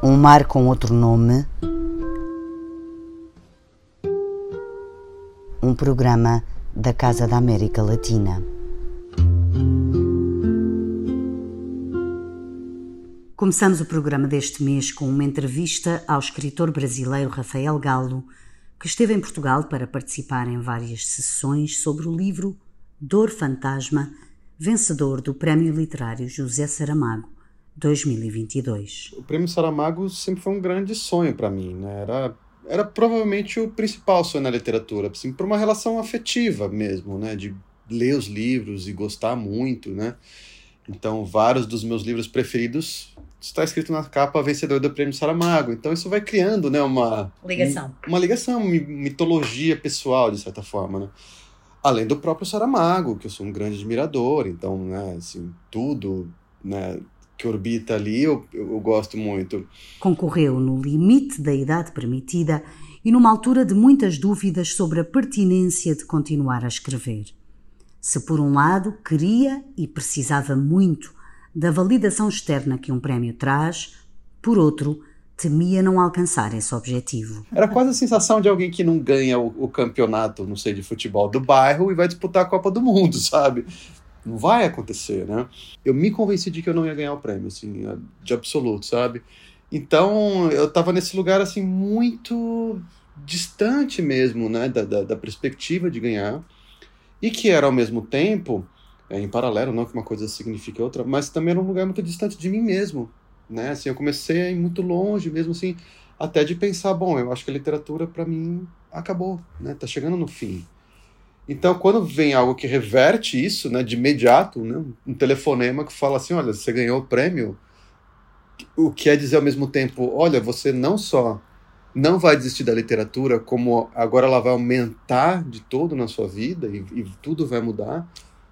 Um mar com outro nome. Um programa da Casa da América Latina. Começamos o programa deste mês com uma entrevista ao escritor brasileiro Rafael Galo, que esteve em Portugal para participar em várias sessões sobre o livro Dor Fantasma, vencedor do Prémio Literário José Saramago 2022. O Prêmio Saramago sempre foi um grande sonho para mim, né? Era provavelmente o principal sonho na literatura, assim, por uma relação afetiva mesmo, né? De ler os livros e gostar muito, né? Então, vários dos meus livros preferidos está escrito na capa vencedor do Prêmio Saramago. Então, isso vai criando, né, uma ligação, uma mitologia pessoal, de certa forma, né? Além do próprio Saramago, que eu sou um grande admirador. Então, né, assim, tudo, né, que orbita ali, eu gosto muito. Concorreu no limite da idade permitida e numa altura de muitas dúvidas sobre a pertinência de continuar a escrever. Se por um lado queria e precisava muito da validação externa que um prémio traz, por outro, temia não alcançar esse objetivo. Era quase a sensação de alguém que não ganha o campeonato, não sei, de futebol do bairro e vai disputar a Copa do Mundo, sabe? Não vai acontecer, né? Eu me convenci de que eu não ia ganhar o prêmio, assim, de absoluto, sabe? Então, eu tava nesse lugar, assim, muito distante mesmo, né, da perspectiva de ganhar, e que era, ao mesmo tempo, em paralelo, não que uma coisa signifique outra, mas também era um lugar muito distante de mim mesmo, né? Assim, eu comecei a ir muito longe mesmo, assim, até de pensar, bom, eu acho que a literatura, para mim, acabou, né? Tá chegando no fim. Então, quando vem algo que reverte isso, né, de imediato, né, um telefonema que fala assim, olha, você ganhou o prêmio, o que é dizer ao mesmo tempo, olha, você não só não vai desistir da literatura, como agora ela vai aumentar de todo na sua vida e tudo vai mudar,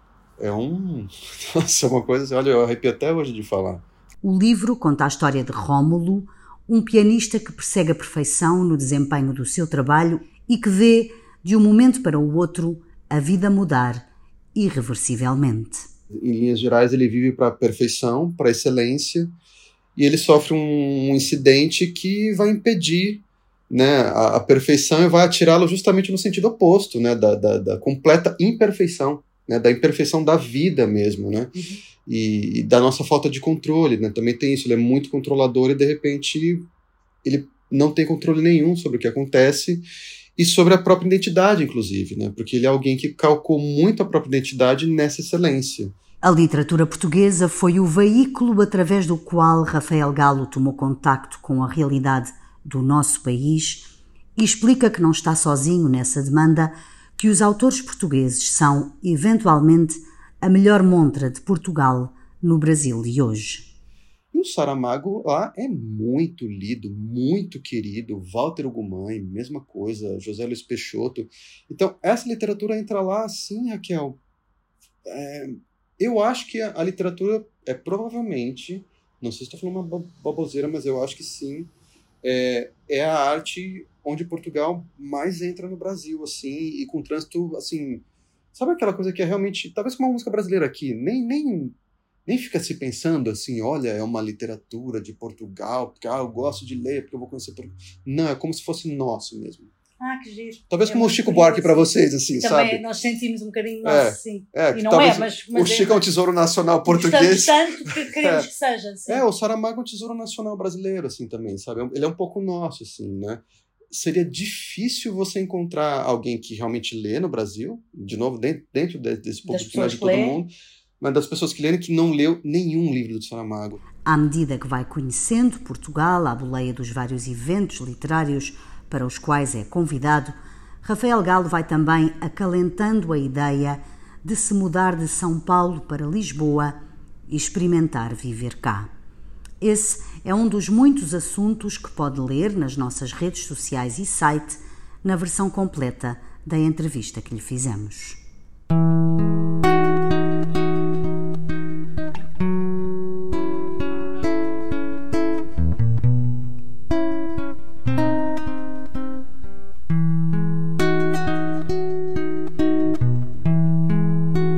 nossa, uma coisa assim, olha, eu arrepio até hoje de falar. O livro conta a história de Rómulo, um pianista que persegue a perfeição no desempenho do seu trabalho e que vê, de um momento para o outro, a vida mudar irreversivelmente. Em linhas gerais, ele vive para a perfeição, para a excelência, e ele sofre um incidente que vai impedir, né, a perfeição e vai atirá-lo justamente no sentido oposto, né, da completa imperfeição, né, da imperfeição da vida mesmo, né, e da nossa falta de controle, né, também tem isso, ele é muito controlador e de repente ele não tem controle nenhum sobre o que acontece e sobre a própria identidade, inclusive, né? Porque ele é alguém que calcou muito a própria identidade nessa excelência. A literatura portuguesa foi o veículo através do qual Rafael Galo tomou contacto com a realidade do nosso país e explica que não está sozinho nessa demanda, que os autores portugueses são, eventualmente, a melhor montra de Portugal no Brasil de hoje. E o Saramago lá é muito lido, muito querido. Walter Ugumãe, mesma coisa. José Luiz Peixoto. Então, essa literatura entra lá, sim, Raquel. Eu acho que a literatura é provavelmente, não sei se estou falando uma baboseira, mas eu acho que sim, é a arte onde Portugal mais entra no Brasil, assim, e com trânsito, assim... Sabe aquela coisa que é realmente... Talvez como uma música brasileira aqui, nem fica se pensando assim, olha, é uma literatura de Portugal, porque eu gosto de ler, porque eu vou conhecer Portugal. Não, é como se fosse nosso mesmo. Ah, que giro. Talvez como o Chico Buarque para vocês, assim, também sabe? nós sentimos um bocadinho nosso, sim. E não mas o Chico é um tesouro nacional português. Tanto que queremos que seja, sim. O Saramago é um tesouro nacional brasileiro, assim, também, sabe? Ele é um pouco nosso, assim, né? Seria difícil você encontrar alguém que realmente lê no Brasil, de novo, dentro desse público que não é de todo mundo, mas das pessoas que leram que não leu nenhum livro do Saramago. À medida que vai conhecendo Portugal, à boleia dos vários eventos literários para os quais é convidado, Rafael Galo vai também acalentando a ideia de se mudar de São Paulo para Lisboa e experimentar viver cá. Esse é um dos muitos assuntos que pode ler nas nossas redes sociais e site, na versão completa da entrevista que lhe fizemos.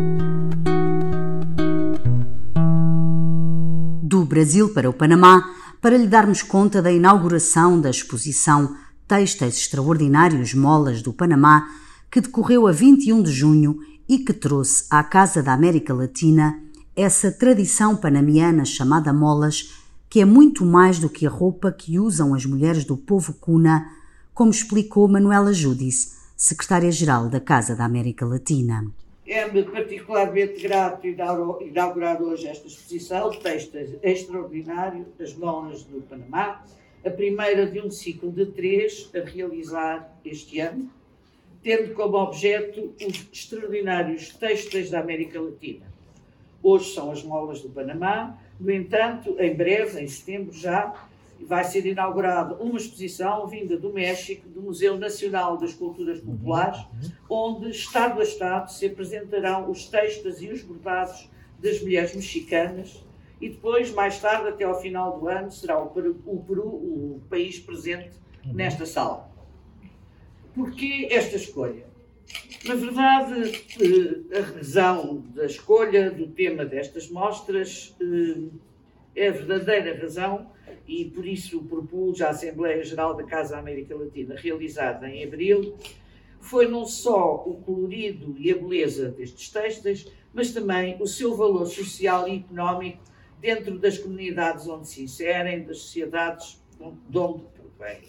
Do Brasil para o Panamá, para lhe darmos conta da inauguração da exposição Têxteis Extraordinários Molas do Panamá, que decorreu a 21 de junho e que trouxe à Casa da América Latina essa tradição panamiana chamada molas, que é muito mais do que a roupa que usam as mulheres do povo cuna, como explicou Manuela Judice, secretária-geral da Casa da América Latina. É-me particularmente grato inaugurar hoje esta exposição, Têxteis Extraordinários das Molas do Panamá, a primeira de um ciclo de 3 a realizar este ano, tendo como objeto os extraordinários têxteis da América Latina. Hoje são as molas do Panamá, no entanto, em breve, em setembro já, vai ser inaugurada uma exposição vinda do México, do Museu Nacional das Culturas Populares, onde, Estado a Estado, se apresentarão os têxteis e os bordados das mulheres mexicanas, e depois, mais tarde, até ao final do ano, será o Peru o país presente nesta sala. Porquê esta escolha? Na verdade, a razão da escolha do tema destas mostras é a verdadeira razão, e por isso propus à Assembleia Geral da Casa da América Latina, realizada em abril, foi não só o colorido e a beleza destes têxteis, mas também o seu valor social e económico dentro das comunidades onde se inserem, das sociedades de onde provêm.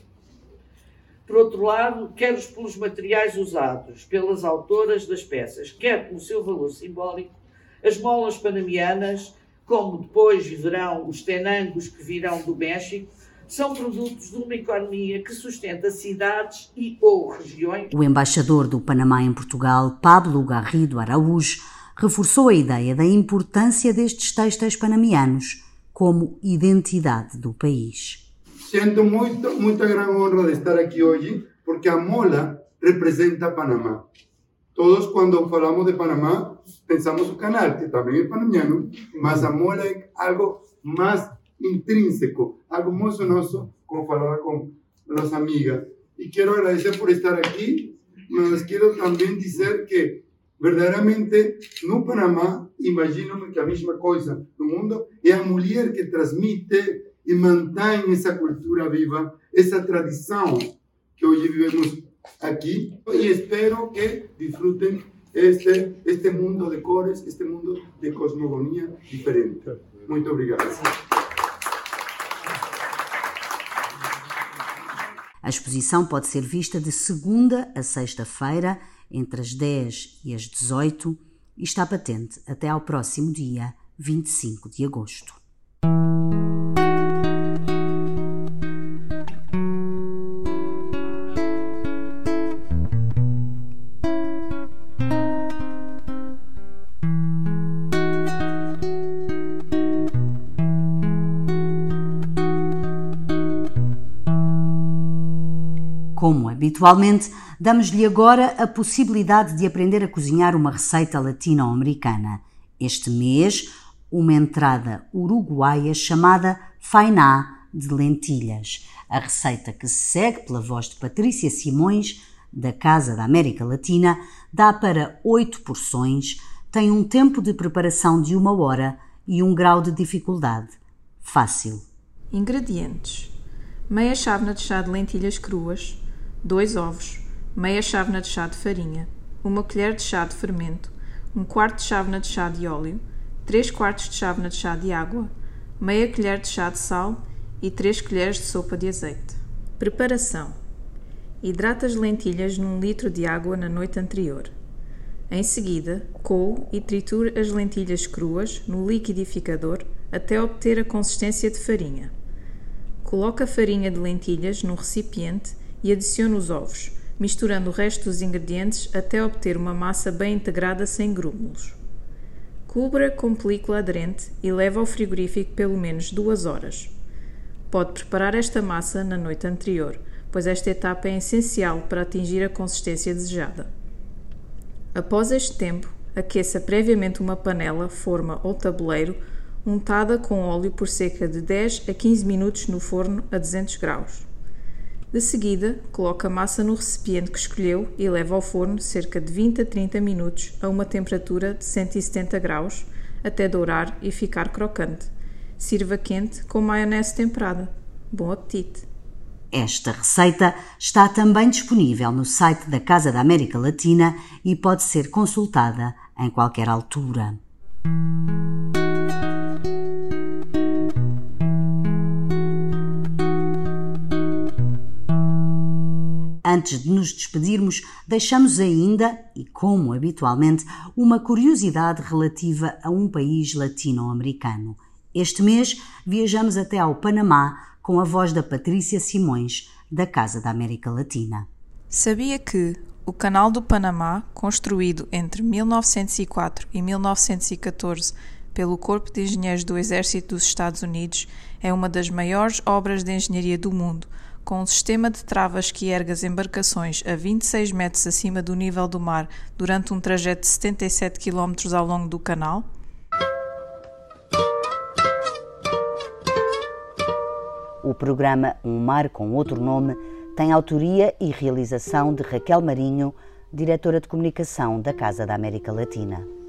Por outro lado, quer pelos materiais usados pelas autoras das peças, quer pelo seu valor simbólico, as molas panamianas, como depois verão os tenangos que virão do México, são produtos de uma economia que sustenta cidades e ou regiões. O embaixador do Panamá em Portugal, Pablo Garrido Araújo, reforçou a ideia da importância destes têxteis panamianos como identidade do país. Siento muita gran honra de estar aqui hoje, porque a mola representa Panamá. Todos, quando falamos de Panamá, pensamos no canal, que também é panamiano, mas a mola é algo mais intrínseco, algo muito nosso, como falava com as amigas. E quero agradecer por estar aqui, mas quero também dizer que, verdadeiramente, no Panamá, imagino que a mesma coisa no mundo, é a mulher que transmite e mantém essa cultura viva, essa tradição que hoje vivemos aqui. E espero que desfrutem este mundo de cores, este mundo de cosmogonia diferente. Muito obrigado. A exposição pode ser vista de segunda a sexta-feira, entre as 10 e as 18, e está patente até ao próximo dia 25 de agosto. Como habitualmente, damos-lhe agora a possibilidade de aprender a cozinhar uma receita latino-americana. Este mês, uma entrada uruguaia chamada fainá de lentilhas. A receita, que se segue pela voz de Patrícia Simões, da Casa da América Latina, dá para 8 porções, tem um tempo de preparação de 1 hora e um grau de dificuldade fácil. Ingredientes: meia chávena de chá de lentilhas cruas, 2 ovos, meia chávena de chá de farinha, 1 colher de chá de fermento, 1/4 de chávena de chá de óleo, 3/4 de chávena de chá de água, meia colher de chá de sal e 3 colheres de sopa de azeite. Preparação: hidrata as lentilhas num litro de água na noite anterior. Em seguida, coe e triture as lentilhas cruas no liquidificador até obter a consistência de farinha. Coloque a farinha de lentilhas num recipiente e adicione os ovos, misturando o resto dos ingredientes até obter uma massa bem integrada sem grúmulos. Cubra com película aderente e leve ao frigorífico pelo menos 2 horas. Pode preparar esta massa na noite anterior, pois esta etapa é essencial para atingir a consistência desejada. Após este tempo, aqueça previamente uma panela, forma ou tabuleiro untada com óleo por cerca de 10 a 15 minutos no forno a 200 graus. De seguida, coloque a massa no recipiente que escolheu e leve ao forno cerca de 20 a 30 minutos a uma temperatura de 170 graus até dourar e ficar crocante. Sirva quente com maionese temperada. Bom apetite! Esta receita está também disponível no site da Casa da América Latina e pode ser consultada em qualquer altura. Antes de nos despedirmos, deixamos ainda, e como habitualmente, uma curiosidade relativa a um país latino-americano. Este mês viajamos até ao Panamá com a voz da Patrícia Simões, da Casa da América Latina. Sabia que o Canal do Panamá, construído entre 1904 e 1914 pelo Corpo de Engenheiros do Exército dos Estados Unidos, é uma das maiores obras de engenharia do mundo, com um sistema de travas que ergue as embarcações a 26 metros acima do nível do mar durante um trajeto de 77 km ao longo do canal? O programa Um Mar com Outro Nome tem autoria e realização de Raquel Marinho, diretora de comunicação da Casa da América Latina.